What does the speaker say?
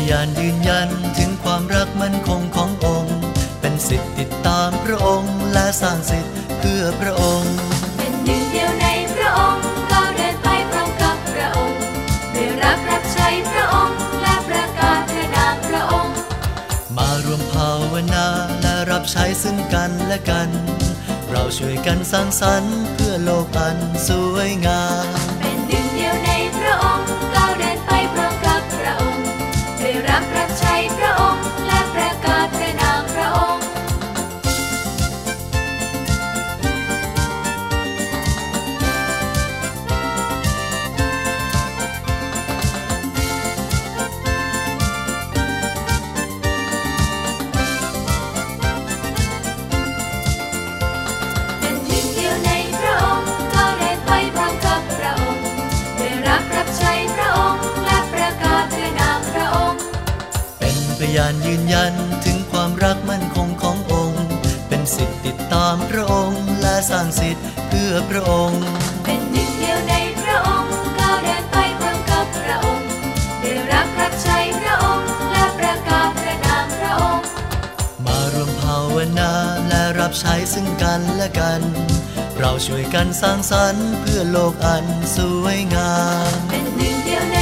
ยานยืนยันถึงความรักมั่นคงขององค์เป็นสิทธิติดตามพระองค์และสร้างสิทธิเพื่อพระองค์เป็นหนึ่งเดียวในพระองค์ก้าวเดินไปพร้อมกับพระองค์ด้วยรักรับใช้พระองค์และประกาศพระนามพระองค์มารวมภาวนาและรับใช้ซึ่งกันและกันเราช่วยกันสร้างสรรค์เพื่อโลกอันสวยงามเป็นหนึ่งเดียวในพระองค์ก้าวเดินไปพร้อมกับพระองค์ด้วยรักรับใช้พระองค์และประกาศพระนามพระองค์พยานยืนยันถึงความรักมั่นคงขององค์เป็นสิทธิติดตามพระองค์และสร้างสิทธิเพื่อพระองค์เป็นหนึ่งเดียวในพระองค์ก้าวเดินไปพร้อมกับพระองค์ด้วยรักรับใช้พระองค์และประกาศพระนามพระองค์มารวมภาวนาและรับใช้ซึ่งกันและกันเราช่วยกันสร้างสรรค์เพื่อโลกอันสวยงามเป็นหนึ่งเดียวใน